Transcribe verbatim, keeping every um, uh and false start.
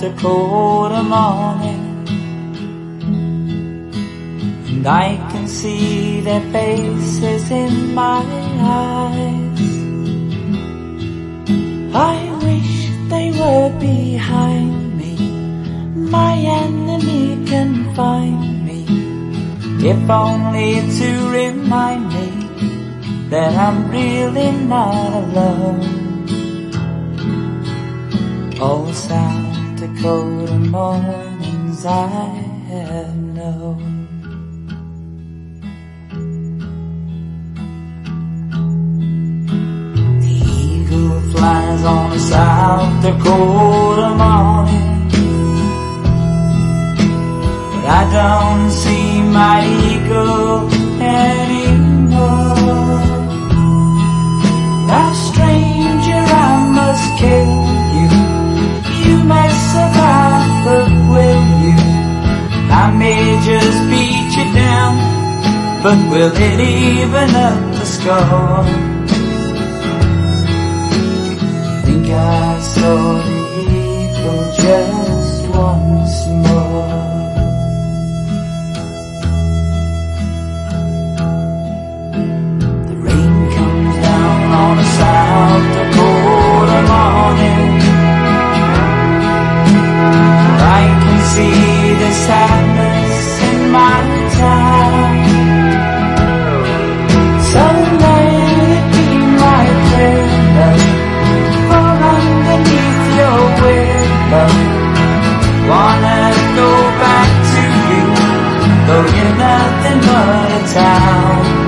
Dakota morning, and I can see their faces in my eyes. I wish they were behind me, my enemy can find me, if only to remind me that I'm really not alone. All South Dakota mornings I have known. The eagle flies on a South Dakota morning, but I don't see my eagle anymore. Now stranger, I must kill you. You may survive, but will you? I may just beat you down, but will it even up the score? Think I saw the eagle just once more. The rain comes down on a South Dakota morning, I can see the sadness in my town. So let it be my prayer, love, for underneath your window, wanna go back to you, though you're nothing but a town.